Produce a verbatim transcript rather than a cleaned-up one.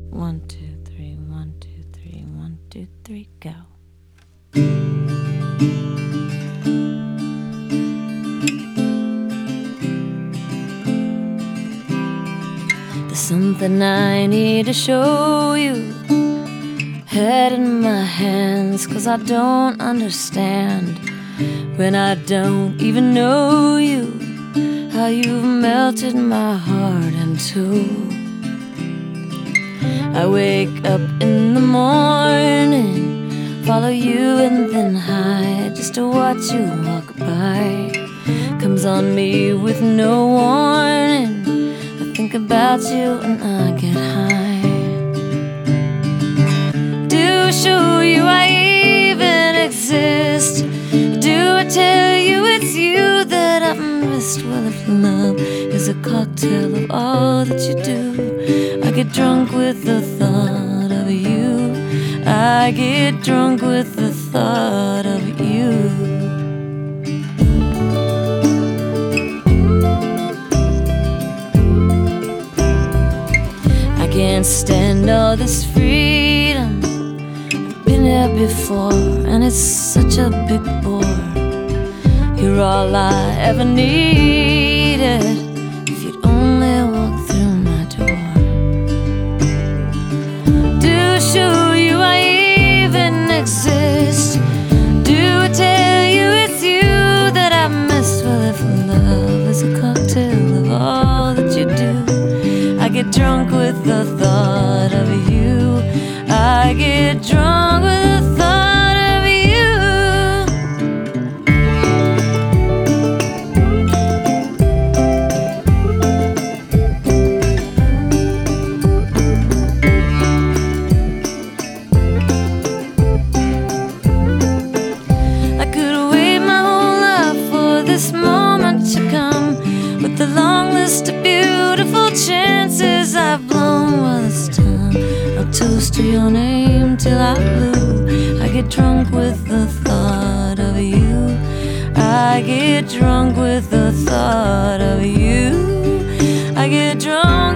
One, two, three, one, two, three, one, two, three, go. There's something I need to show you. Head in my hands, 'cause I don't understand when I don't even know you, how you've melted my heart in two. I wake up in the morning, follow you and then hide, just to watch you walk by. Comes on me with no warning, I think about you and I get high. Do I show you I even exist? Do I tell you it's you that I've missed? Well, if love is a cocktail of all that you do, I get drunk with the thought of you. I get drunk with the thought of you. I can't stand all this freedom. I've been here before, and it's such a big bore. You're all I ever needed, if you'd only walk through my door. Do I show you I even exist? Do I tell you it's you that I missed? Well, if love is a cocktail of all that you do, I get drunk with the thought of you. I get drunk with the thought of you. I could wait my whole life for this moment to come, with the long list of beautiful chances I've blown. Well, this time I'll toast to your name till I blue. I get drunk with the thought of you. I get drunk with the thought of you. I get drunk